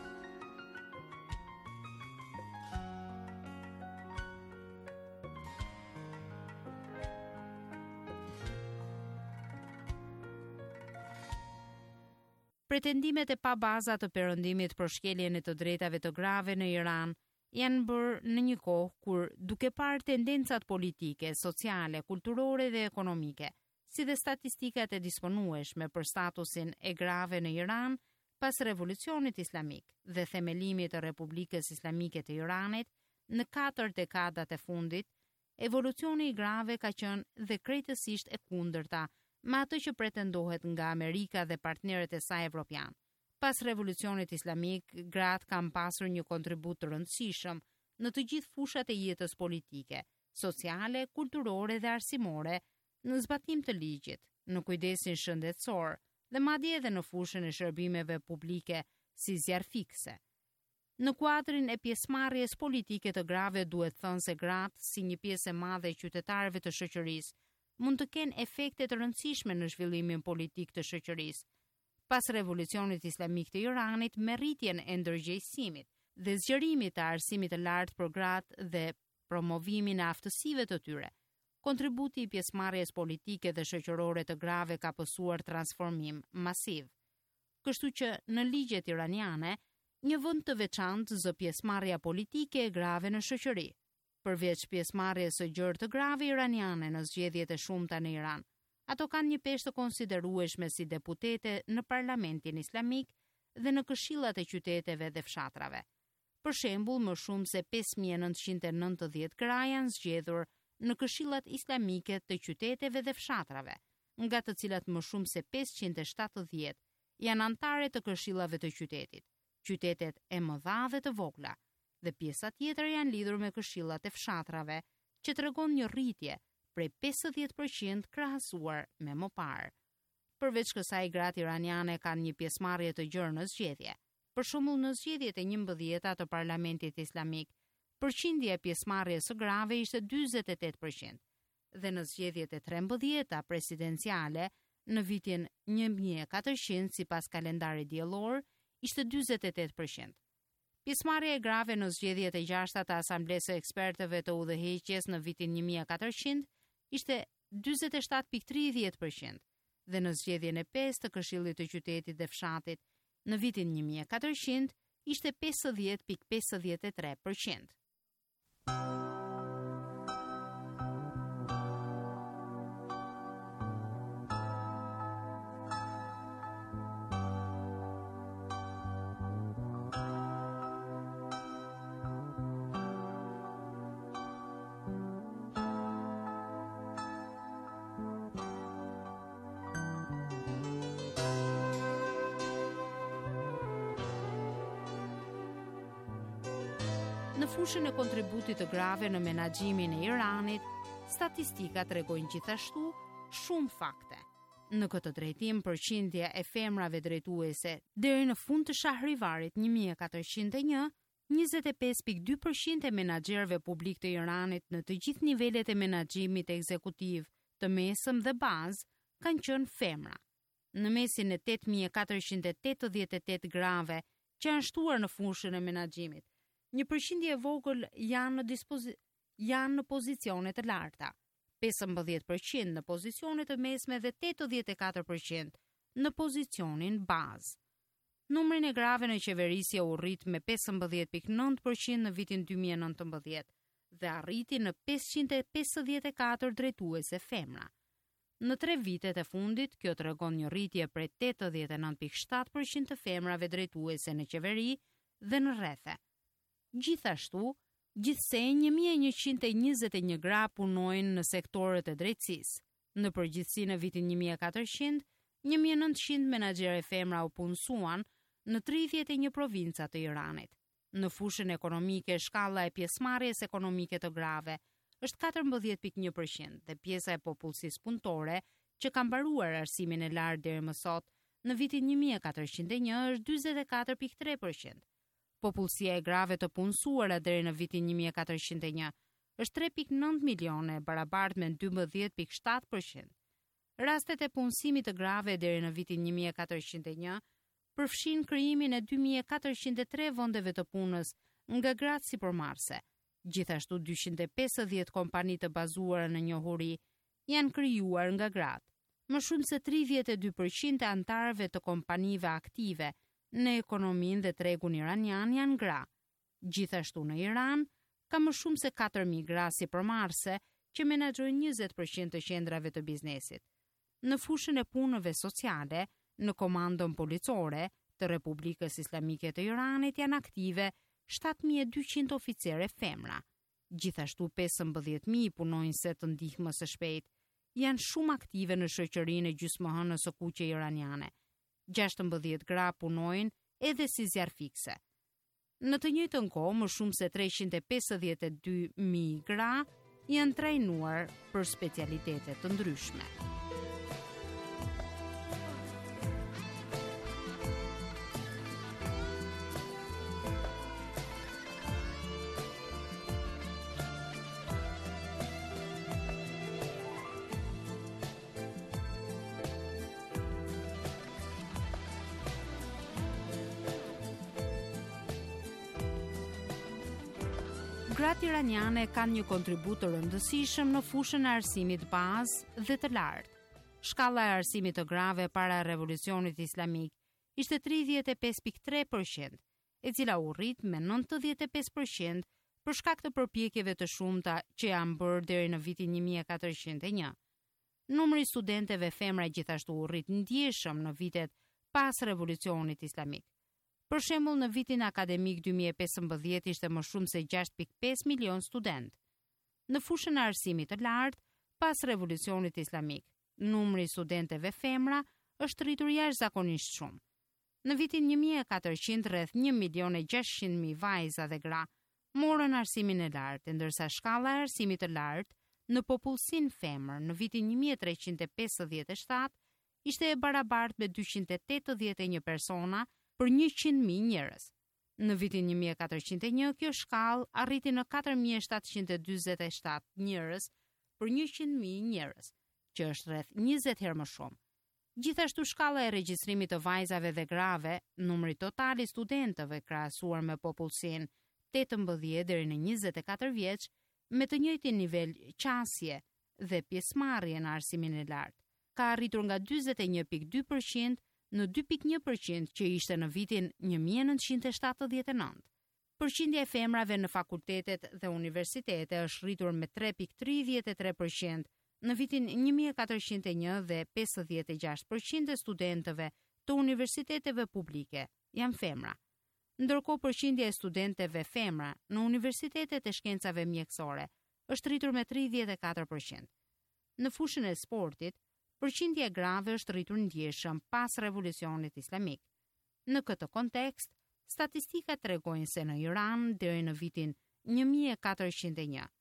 Pretendimet e pabaza të perëndimit për shkeljen e të drejtave të grave në Iran janë bërë në një kohë kur, duke parë tendencat politike, sociale, kulturore dhe ekonomike, si dhe statistikat e disponueshme për statusin e grave në Iran pas revolucionit islamik dhe themelimit të Republikës Islamike të Iranit në katër dekadat e fundit, evolucioni i grave ka qenë dhe krejtësisht e kundërta me atë që pretendohet nga Amerika dhe partnerët e saj evropian. Pas revolucionit islamik, gratë kanë pasur një kontribut të rëndësishëm në të gjithë fushat e jetës politike, sociale, kulturore dhe arsimore, në zbatim të ligjit, në kujdesin shëndetësor dhe madje edhe në fushën e shërbimeve publike si zjarfikse. Në kuadrin e pjesëmarrjes politike të grave duhet thënë se gratë, si një pjesë e madhe e qytetarëve të shoqërisë, mund të kenë efekte të rëndësishme në zhvillimin politik të shoqërisë. Pas revolucionit islamik të Iranit, me rritjen e ndërgjegjësimit dhe zgjerimit të arsimit të lartë për gratë dhe promovimin e aftësive të tyre, kontributi i pjesëmarrjes politike dhe shoqërore të grave ka pësuar transformim masiv. Kështu që në ligjet iraniane, një vend të veçantë zë pjesëmarrja politike e grave në shoqëri. Përveç pjesëmarrjes së gjerë të grave iraniane në zgjedhjet e shumta në Iran, ato kanë një peshë të konsiderueshme si deputete në Parlamentin Islamik dhe në këshillat e qyteteve dhe fshatrave. Për shembull, më shumë se pesë mijë nëntëqind e nëntëdhjetë gra janë zgjedhur në këshillat islamike të qyteteve dhe fshatrave, nga të cilat më shumë se pesëqind e shtatëdhjetë janë antare të këshillave të qytetit, qytetet e mëdha dhe të vogla, dhe pjesa tjetër janë lidhur me këshillat e fshatrave, që tregon një rritje prej pesëdhjetë përqind krahasuar me më parë. Përveç kësaj, gratë iraniane kanë një pjesëmarrje të gjerë në zgjedhje. Për shembull, në zgjedhjet e njëmbëdhjeta të Parlamentit Islamik, përqindja e pjesëmarrjes së grave ishte dyzet e tetë përqind, dhe në zgjedhjet e trembëdhjeta presidenciale në vitin një mijë e katërqind sipas kalendarit diellor ishte dyzet e tetë përqind. Pjesëmarrja e grave në zgjedhjet e gjashta të Asamblesë së Ekspertëve të Udhëheqjes në vitin një mijë e katërqind ishte dyzet e shtatë pikë tridhjetë përqind dhe në zgjedhjen e pesë të Këshillit të Qytetit dhe Fshatit në vitin një mijë e katërqind ishte pesëdhjetë pikë pesëdhjetë e tre përqind. Në fushën e kontributit të grave në menaxhimin e Iranit, statistikat tregojnë gjithashtu shumë fakte. Në këtë drejtim, përqindja e femrave drejtuese deri në fund të shahrivarit një mijë e katërqind e një, njëzet e pesë pikë dy përqind e menaxherëve publik të Iranit në të gjithë nivelet e menaxhimit ekzekutiv të mesëm dhe bazë kanë qenë femra. Në mesin e tetë mijë e katërqind e tetëdhjetë e tetë grave që janë shtuar në fushën e menaxhimit, një përqindje e vogël janë në dispozi- janë në pozicione të larta, pesëmbëdhjetë përqind në pozicione të mesme dhe tetëdhjetë e katër përqind në pozicionin bazë. Numrin e grave në qeverisje u rrit me pesëmbëdhjetë pikë nëntë përqind në vitin dy mijë e nëntëmbëdhjetë dhe arriti në pesëqind e pesëdhjetë e katër drejtuese femra. Në tre vitet e fundit, kjo tregon një rritje prej tetëdhjetë e nëntë pikë shtatë përqind të femrave drejtuese në qeveri dhe në rrethe. Gjithashtu, gjithsej një mijë e njëqind e njëzet e një gra punojnë në sektorët e drejtësisë. Në përgjithësi në vitin një mijë e katërqind, një mijë e nëntëqind menaxhere femra u punësuan në tridhjetë e një provinca të Iranit. Në fushën ekonomike, shkalla e pjesëmarrjes ekonomike të grave është katërmbëdhjetë pikë një përqind dhe pjesa e popullsisë punëtore që ka mbaruar arsimin e lartë deri më sot në vitin një mijë e katërqind e një është dyzet e katër pikë tre përqind. Popullsia e grave të punësuara deri në vitin një mijë e katërqind e një është tre pikë nëntë milione, barabartë me dymbëdhjetë pikë shtatë përqind. Rastet e punësimit të grave deri në vitin një mijë e katërqind e një përfshin krijimin e dy mijë e katërqind e tre vendeve të punës nga gratë sipërmarrëse. Gjithashtu dyqind e pesëdhjetë kompani të bazuara në njohuri janë krijuar nga gratë. Më shumë se tridhjetë e dy përqind e antarëve të kompanive aktive në ekonominë dhe tregun iranian janë gra. Gjithashtu në Iran, ka më shumë se katër mijë gra sipërmarrëse që menaxhojnë njëzet përqind të qendrave të biznesit. Në fushën e punëve sociale, në komandën policore të Republikës Islamike të Iranit janë aktive shtatë mijë e dyqind oficere femra. Gjithashtu pesëmbëdhjetë mijë punonjëse të ndihmës së shpejtë janë shumë aktive në shoqërinë e gjysmëhënës së kuqe iraniane. gjashtëmbëdhjetë gra punojnë edhe si zjarfikse. Në të njëjtën kohë, më shumë se treqind e pesëdhjetë e dy mijë gra janë trajnuar për specialitete të ndryshme. Gratë iraniane kanë një kontribut të rëndësishëm në fushën e arsimit bazë dhe të lartë. Shkalla e arsimit të grave para revolucionit islamik ishte tridhjetë e pesë pikë tre përqind, e cila u rrit me nëntëdhjetë e pesë përqind për shkak të përpjekjeve të shumta që janë bërë deri në vitin një mijë e katërqind e një. Numri i studenteve femra gjithashtu u rrit ndjeshëm në vitet pas revolucionit islamik. Për shembull, në vitin akademik dy mijë e pesëmbëdhjetë ishte më shumë se gjashtë pikë pesë milion student. Në fushën e arsimit të lartë, pas revolucionit islamik, numri i studenteve femra është rritur jashtëzakonisht shumë. Në vitin një mijë e katërqind rreth një milion e gjashtëqind mijë vajza dhe gra morën arsimin e lartë, ndërsa shkalla e arsimit të lartë në popullsinë femër në vitin një mijë e treqind e pesëdhjetë e shtatë ishte e barabartë me dyqind e tetëdhjetë e një persona për njëqind mijë njerëz. Në vitin një mijë e katërqind e një, kjo shkallë arriti në katër mijë e shtatëqind e dyzet e shtatë njerëz për njëqind mijë njerëz, që është rreth njëzet herë më shumë. Gjithashtu shkalla e regjistrimit të vajzave dhe grave, numri total i studentëve krahasuar me popullsinë tetëmbëdhjetë deri në njëzet e katër vjeç, me të njëjtin nivel qasje dhe pjesëmarrje në arsimin e lartë. Ka arritur nga dyzet e një pikë dy përqind në dy pikë një përqind që ishte në vitin një mijë e nëntëqind e shtatëdhjetë e nëntë. Përqindja e femrave në fakultetet dhe universitete është rritur me tre pikë tridhjetë e tre përqind në vitin një mijë e katërqind e një dhe pesëdhjetë e gjashtë përqind e studentëve të universiteteve publike janë femra. Ndërkohë përqindja e studentëve femra në universitetet e shkencave mjekësore është rritur me tridhjetë e katër përqind. Në fushën e sportit, përqindja e grave është rritur ndjeshëm pas revolucionit islamik. Në këtë kontekst, statistikat tregojnë se në Iran deri në vitin një mijë e katërqind e një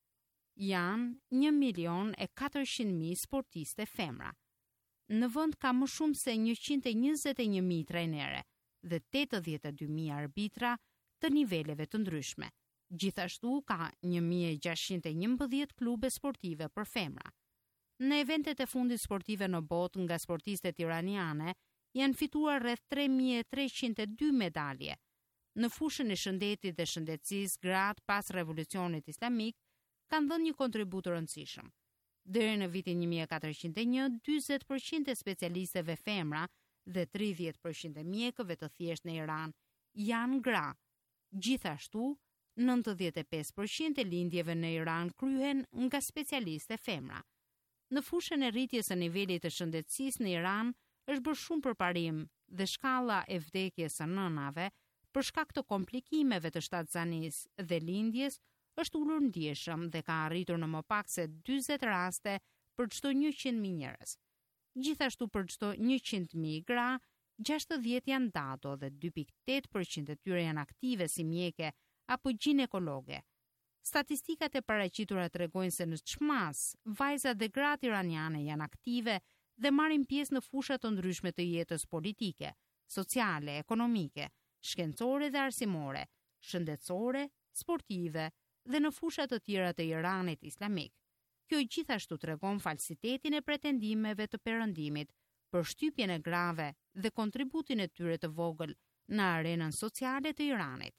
janë një milion e katërqind mijë sportiste femra. Në vend ka më shumë se njëqind e njëzet e një mijë trajnere dhe tetëdhjetë e dy mijë arbitra të niveleve të ndryshme. Gjithashtu ka një mijë e gjashtëqind e njëmbëdhjetë klube sportive për femra. Në eventet e fundit sportive në botë nga sportistet iraniane janë fituar rreth tre mijë e treqind e dy medalje. Në fushën e shëndetit dhe shëndetësisë, gratë pas revolucionit islamik kanë dhënë një kontribut të rëndësishëm. Deri në vitin një mijë e katërqind e një, dyzet përqind e specialisteve femra dhe tridhjetë përqind e mjekëve të thjeshtë në Iran janë gra. Gjithashtu, nëntëdhjetë e pesë përqind e lindjeve në Iran kryhen nga specialiste femra. Në fushën e rritjes së nivelit të shëndetësisë në Iran është bërë shumë përparim dhe shkalla e vdekjes së nënave për shkak të komplikimeve të shtatzanisë dhe lindjes është ulur ndjeshëm dhe ka arritur në më pak se dyzet raste për çdo njëqind mijë njerëz. Gjithashtu për çdo njëqind mijë gra, gjashtëdhjetë janë dato dhe dy pikë tetë përqind e tyre janë aktive si mjeke apo ginekologe. Statistikat e paraqitura tregojnë se në çmas, vajzat dhe gratë iraniane janë aktive dhe marrin pjesë në fusha të ndryshme të jetës politike, sociale, ekonomike, shkencore dhe arsimore, shëndetësore, sportive dhe në fusha të tjera të Iranit islamik. Kjo gjithashtu tregon falsitetin e pretendimeve të perëndimit për shtypjen e grave dhe kontributin e tyre të vogël në arenën sociale të Iranit.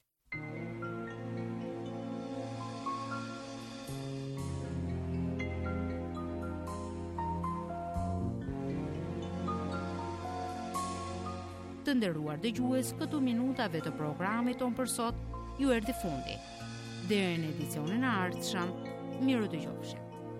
Të nderuar dëgjues, këtu minutave të programit ton për sot ju erdhi fundi. Deri në edicionin e ardhshëm, miru dëgjofshim.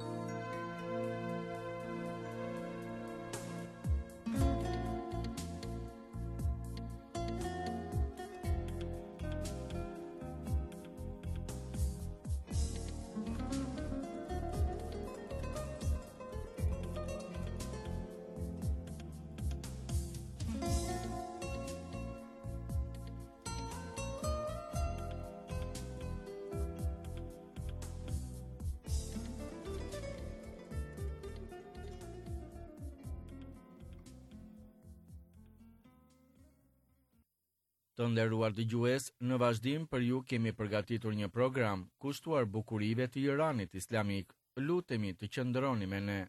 Të nderuar dëgjues, në vazhdim për ju kemi përgatitur një program kushtuar bukurive të Iranit islamik. Lutemi të qëndroni me ne.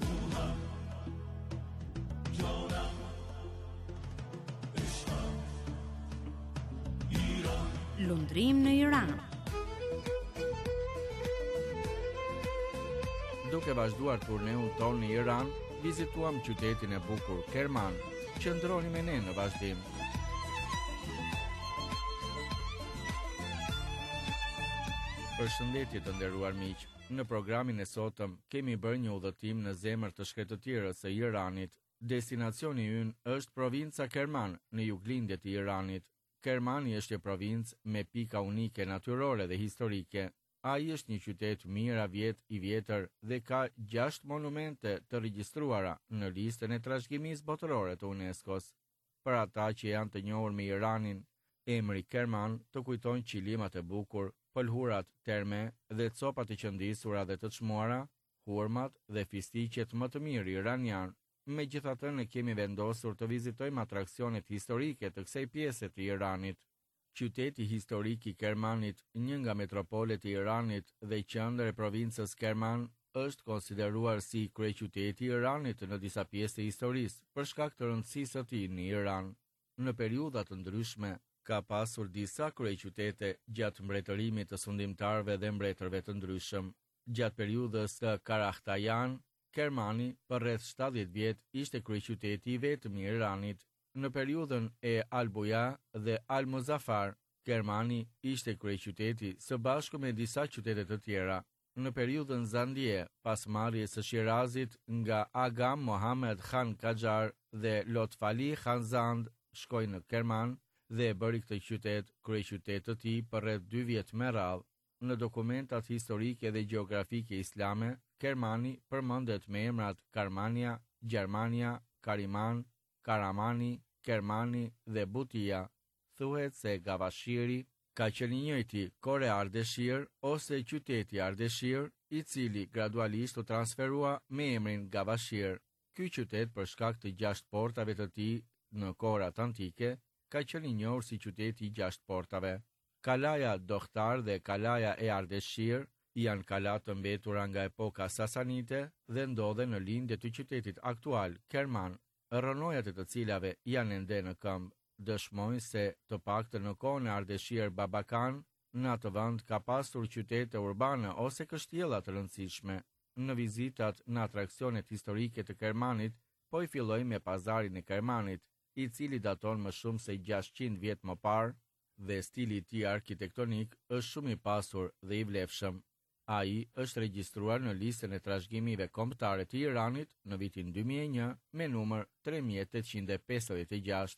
Lundrim në Iran. Duke vazhduar turneun ton në Iran, vizituam qytetin e bukur Kerman. Qëndroni me ne në vazhdim. Përshëndetje të nderuar miq. Në programin e sotëm kemi bërë një udhëtim në zemër të shkretëtirës së Iranit. Destinacioni ynë është provinca Kerman në juglindje të Iranit. Kermani është një provincë me pika unike natyrore dhe historike. Ai është një qytet mijëra vjet i vjetër dhe ka gjashtë monumente të regjistruara në listën e trashëgimisë botërore të UNESCO-s. Për ata që janë të njohur me Iranin, emri Kerman të kujton qilimat e bukur, pëlhurat terme dhe copat e qëndisura dhe të çmuara, hurmat dhe fistiqet më të mirë iranian. Megjithatë, ne kemi vendosur të vizitojmë atraksionet historike të kësaj pjese të Iranit. Qyteti historik i Kermanit, një nga metropolet e Iranit dhe qendër e provincës Kerman, është konsideruar si kryeqyteti i Iranit në disa pjesë të historisë për shkak të rëndësisë së tij në Iran. Në periudha të ndryshme ka pasur disa kryeqytete gjatë mbretërimit të sundimtarëve dhe mbretërve të ndryshëm. Gjatë periudhës së Karahtajan, Kermani për rreth shtatëdhjetë vjet ishte kryeqyteti i vetëm i Iranit. Në periudhën e Al-Buja dhe Al-Muzaffar, Kermani ishte kryeqyteti së bashku me disa qytete të tjera. Në periudhën Zandije, pas marrjes së Shirazit nga Agam Mohammed Khan Qajar dhe Lotfali Khan Zand, shkoi në Kerman dhe e bëri këtë qytet kryeqytet të tij për rreth dy vjet me radhë. Në dokumentat historike dhe gjeografike islame, Kermani përmendet me emrat Karmania, Gjermania, Kariman, Karamani, Kermani dhe Butia. Thuhet se Gavashiri ka qenë njëjti kore Ardeshir ose qyteti Ardeshir, i cili gradualisht u transferua me emrin Gavashir. Ky qytet për shkak të gjashtë portave të tij në kohrat antike ka qenë i njohur si qyteti i gjashtë portave. Kalaja Dohtar dhe Kalaja e Ardeshir janë kala të mbetura nga epoka sasanite dhe ndodhen në lindje të qytetit aktual, Kerman. Rronojat e të cilave janë ende në këmbë dëshmojnë se të paktën në kohën e Ardeshir Babakan, në atë vend ka pasur qytete urbane ose kështjella të rëndësishme. Në vizitat në atraksionet historike të Kermanit, po i filloj me pazarin e Kermanit, i cili daton më shumë se gjashtëqind vjet më parë dhe stili i tij arkitektonik është shumë i pasur dhe i vlefshëm. Ai është regjistruar në listën e trashëgimive kombëtare të Iranit në vitin dy mijë e një me numër tre mijë tetëqind e pesëdhjetë e gjashtë.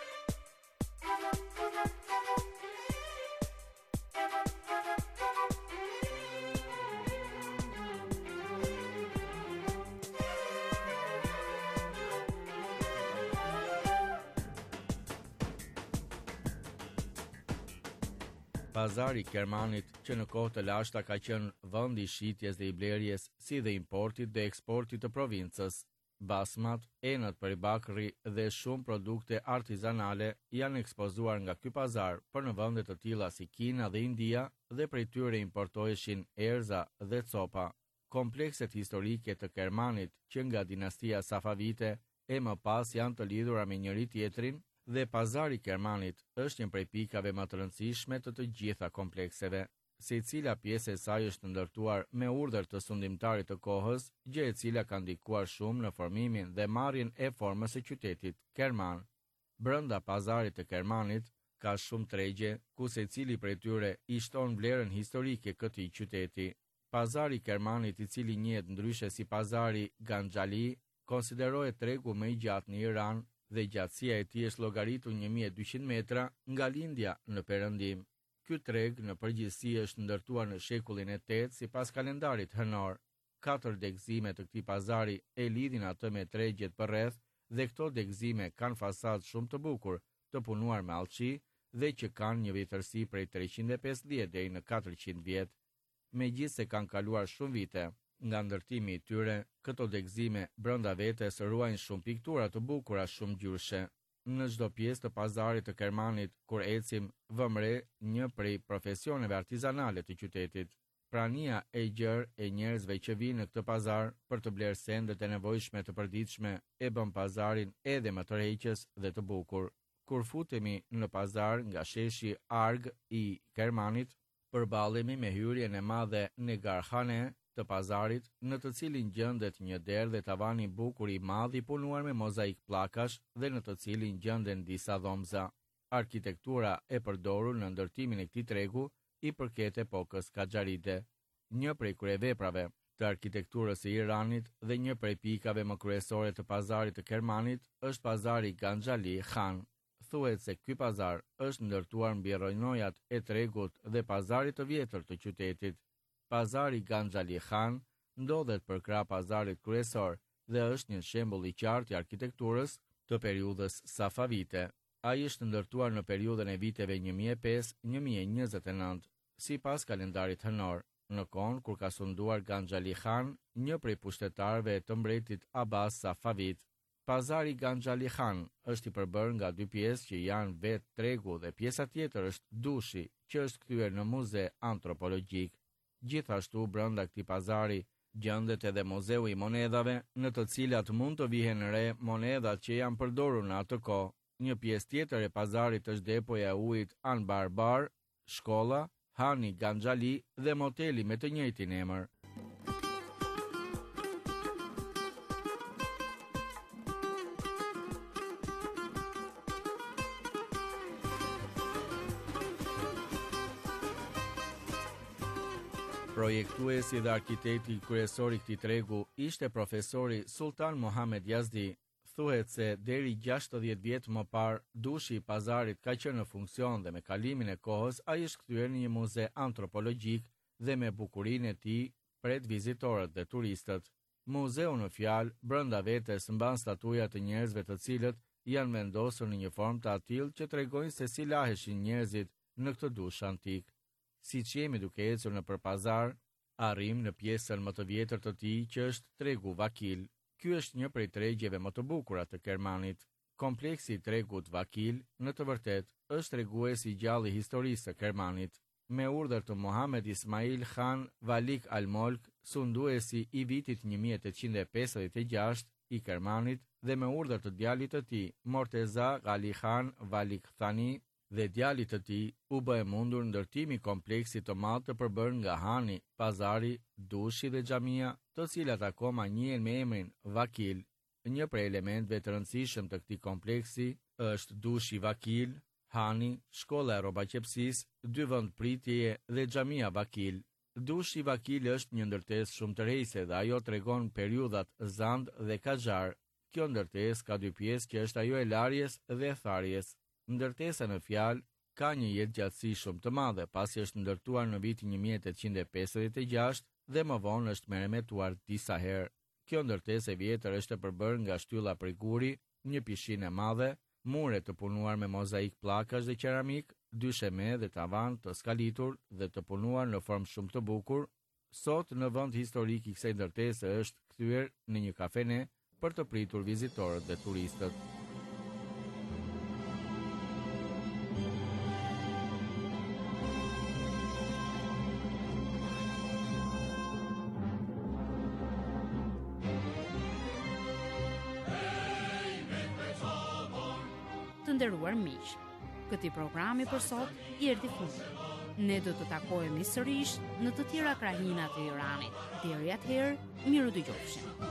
Pazari i Kermanit, që në kohë të lashta ka qenë vend i shitjes dhe i blerjes, si dhe importit dhe eksportit të provincës. Basmat, enët për i bakri dhe shumë produkte artizanale janë ekspozuar nga ky pazar për në vende të tilla si Kina dhe India dhe prej tyre importoheshin erza dhe copa. Komplekset historike të Kermanit, që nga dinastia Safavite e më pas janë të lidhura me njëri tjetrin, dhe pazari i Kermanit është një prej pikave më të rëndësishme të të gjitha komplekseve. Secila pjesë e saj është ndërtuar me urdhër të sundimtarit të kohës, gjë e cila ka ndikuar shumë në formimin dhe marrjen e formës së qytetit Kerman. Brenda pazarit të Kermanit ka shumë tregje, ku secili prej tyre i shton vlerën historike këtij qyteti. Pazari i Kermanit, i cili njihet ndryshe si pazari Ganxhali, konsiderohet tregu më i gjatë në Iran dhe gjatësia e tij është llogaritur një mijë e dyqind metra nga lindja në perëndim. Ky treg në përgjithësi është ndërtuar në shekullin e tetë sipas kalendarit hënor. Katër degëzime të këtij pazari e lidhin atë me tregjet përreth dhe këto degëzime kanë fasadë shumë të bukur, të punuar me allçi dhe që kanë një vjetërsi prej treqind e pesëdhjetë deri në katërqind vjet. Megjithse kanë kaluar shumë vite nga ndërtimi i tyre, këto degëzime brenda vetes ruajnë shumë piktura të bukura shumë ngjyrshe. Në çdo pjesë të pazarit të Kermanit, kur ecim, vëmë re një prej profesioneve artizanale të qytetit. Prania e gjerë e njerëzve që vinë në këtë pazar për të blerë sendet e nevojshme të përditshme e bën pazarin edhe më tërheqës dhe të bukur. Kur futemi në pazar nga sheshi Arg i Kermanit, përballemi me hyrjen e madhe në Garhane të pazarit, në të cilin gjendet një derë dhe tavani bukur i madh i punuar me mozaik pllakash dhe në të cilin gjenden disa dhomza. Arkitektura e përdorur në ndërtimin e këtij tregu i përket epokës Qajaride. Një prej kryeveprave të arkitekturës së Iranit dhe një prej pikave më kryesore të pazarit të Kermanit është pazari Ganxhali Khan. Thuhet se ky pazar është ndërtuar mbi rrojnojat e tregut dhe pazarit të vjetër të qytetit. Pazari Ganxhali Khan ndodhet përkrah pazarit kryesor dhe është një shembull i qartë i arkitekturës të periudhës Safavite. Ai është ndërtuar në periudhën e viteve një mijë e pesë - një mijë e njëzet e nëntë, sipas kalendarit hënor, në kohën kur ka sunduar Ganxhali Khan, një prej pushtetarëve të mbretit Abbas Safavit. Pazari Ganxhali Khan është i përbërë nga dy pjesë që janë vetë tregu dhe pjesa tjetër është dushi, që është kthyer në muze antropologjik. Gjithashtu brenda këtij pazari gjendet edhe muzeu i monedhave, në të cilat mund të vihen re monedhat që janë përdorur në atë kohë. Një pjesë tjetër e pazarit është depoja e ujit Anbar Bar, shkolla, hani Ganxhali dhe moteli me të njëjtin emër. Projektuesi dhe arkitekti kryesor i këtij tregu ishte profesori Sultan Mohamed Yazdi. Thuhet se deri gjashtëdhjetë vjet më parë, dushi i pazarit ka qenë në funksion dhe me kalimin e kohës ai është kthyer në një muze antropologjik dhe me bukurinë e tij pret vizitorët dhe turistët. Muzeu në fjalë brenda vetes mban statuja të njerëzve të cilët janë vendosur në një formë të atill që tregojnë se si laheshin njerëzit në këtë dush antik. Siç jemi duke ecur nëpër pazar, arrim në pjesën më të vjetër të tij që është tregu Vakil. Ky është një prej tregjeve më të bukura të Kermanit. Kompleksi i tregut Vakil, në të vërtetë, është treguesi i gjallë i historisë së Kermanit. Me urdhër të Muhamet Ismail Khan Valik Al-Molk, sunduesi i vitit një mijë e tetëqind e pesëdhjetë e gjashtë i Kermanit, dhe me urdhër të djalit të tij, Morteza Ghali Khan Valik Thani, dhe djalit të tij, u bë e mundur ndërtimi i kompleksit të madh të përbërë nga hani, pazari, dushi dhe xhamia, të cilat akoma njihen me emrin Vakil. Një prej elementëve të rëndësishëm të këtij kompleksi është dushi Vakil, hani, shkolla e robaqepsisë, dy vend pritjeje dhe xhamia Vakil. Dushi Vakil është një ndërtesë shumë tërheqëse dhe ajo tregon periudhat Zand dhe Kaxhar. Kjo ndërtesë ka dy pjesë që është ajo e larjes dhe e tharjes. Ndërtesa në fjalë ka një jetëgjatësi shumë të madhe, pasi është ndërtuar në vitin një mijë e tetëqind e pesëdhjetë e gjashtë dhe më vonë është meremetuar disa herë. Kjo ndërtesë e vjetër është e përbërë nga shtylla prej guri, një pishinë e madhe, mure të punuar me mozaik pllakash dhe qeramik, dy sheme dhe tavan të skalitur dhe të punuar në formë shumë të bukur. Sot në vend historik i kësaj ndërtese është kthyer në një kafene për të pritur vizitorët dhe turistët. Të nderuar miq, këtij programi për sot i erdhi fundi. Ne do të takohemi sërish në të tjera krahina të Iranit. Deri atëherë, miru dëgjofshim.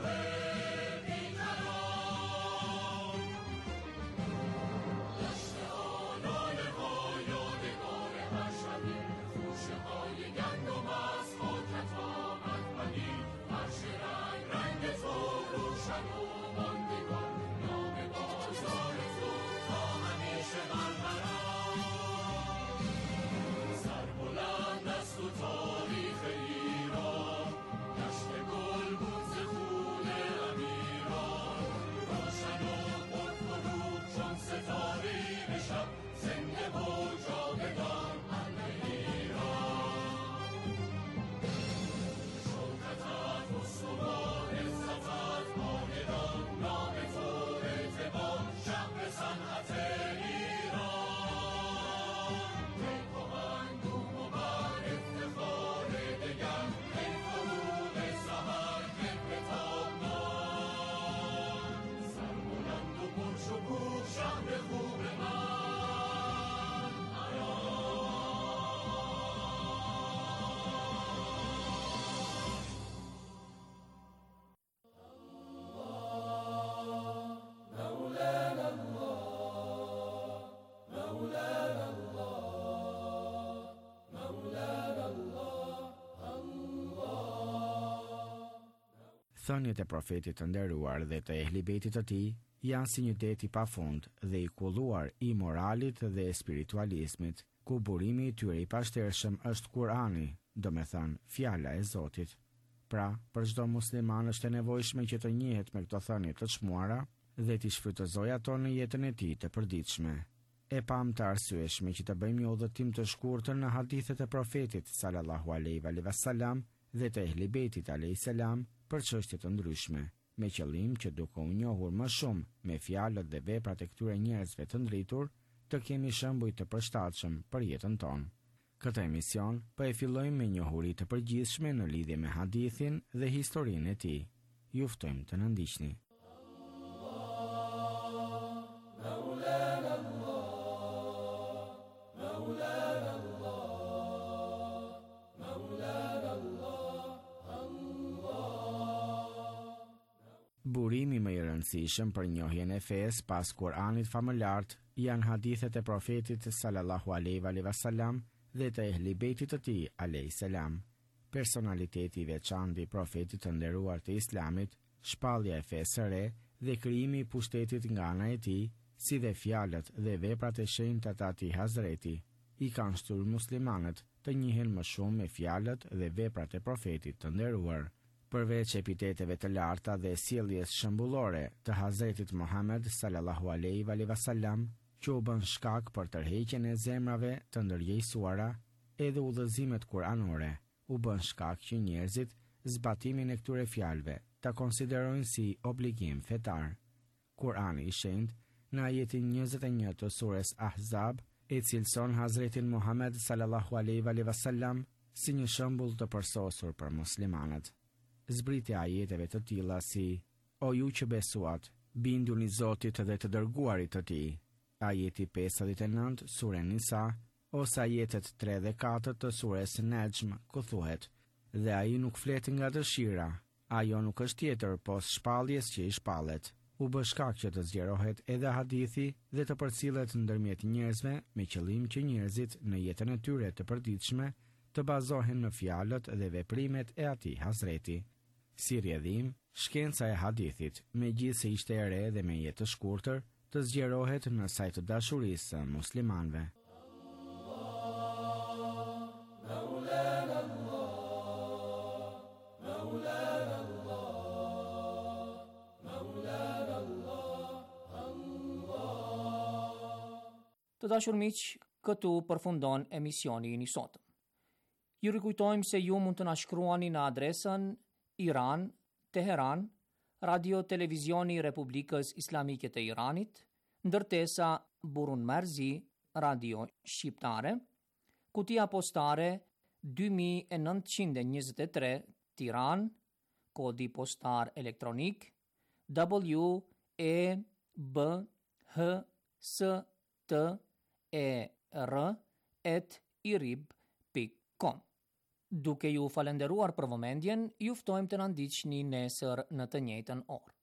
Thënjet e profetit të nderuar dhe të ehlibetit të tij janë si një det i pafund dhe i kulluar i moralit dhe spiritualizmit, ku burimi i tyre i pashtershëm është Kurani, do me thënë fjala e Zotit. Pra, për çdo musliman është e nevojshme që të njihet me këto thënie të çmuara dhe t'i shfrytëzojë ato në jetën e tij të përditshme. E pam të arsyeshme që të bëjmë një udhëtim të shkurtër në hadithet e profetit sallallahu alaihi wasallam dhe të ehlibetit alaihi salam për çështje të ndryshme, me qëllim që duke u njohur më shumë me fjalët dhe veprat e këtyre njerëzve të ndritur, të kemi shembuj të përshtatshëm për jetën tonë. Këtë emision po e fillojmë me njohuri të përgjithshme në lidhje me hadithin dhe historinë e tij. Ju ftojmë të na ndiqni. Burimi më i rëndësishëm për njohjen e fesë pas Kuranit famëlart janë hadithet e profetit sallallahu alaihi wasallam dhe të ehlibetit të tij alayhis salam. personaliteti i veçantë i profetit të nderuar të Islamit, shpallja e fesë së re dhe krijimi i pushtetit nga ana e tij, si dhe fjalët dhe veprat e shenjta të atij Hazreti, i kanë shtyr muslimanët të njihen më shumë me fjalët dhe veprat e profetit të nderuar. Përveç epiteteve të larta dhe sjelljes shembullore të Hazretit Muhammed sallallahu alaihi wa sallam, që u bën shkak për tërheqjen e zemrave të ndërgjegjësuara, edhe udhëzimet kuranore u bën shkak që njerëzit zbatimin e këtyre fjalëve ta konsiderojnë si obligim fetar. Kurani i shenjtë në ajetin njëzet e një të sures Ahzab e cilëson Hazretin Muhammed sallallahu alaihi wa sallam si një shembull të përsosur për muslimanët. Zbritja ajeteve të tilla si: O ju që besuat, binduni Zotit dhe të dërguarit të tij. Ajeti pesëdhjetë e nëntë sure Nisa, ose ajetet tre dhe katër të sures Najm, ku thuhet: Dhe ai nuk flet nga dëshira, ajo nuk është tjetër pos shpalljes që i shpallet. U bë shkak që të zgjerohet edhe hadithi dhe të përcillet ndërmjet njerëzve me qëllim që njerëzit në jetën e tyre të përditshme të bazohen në fjalët dhe veprimet e atij Hazreti. Si rrjedhim, shkenca e hadithit, megjithse ishte e re dhe me jetë të shkurtër, të zgjerohet në sajt të dashurisë së muslimanëve. Të dashur miq, këtu përfundon emisioni i sotëm. Ju rikujtojmë se ju mund të na shkruani në adresën Iran, Teheran, Radio Televizioni Republikës Islamike të Iranit, ndërtesa Burun Merzi, Radio Shqiptare, kutia postare dy mijë e nëntëqind e njëzet e tre, Tiranë, kodi postar elektronik W E B H S T E R at irib pikë com. Duke ju falenderuar për vëmendjen, ju ftojmë të na ndiqni nesër në të njëjtën orë.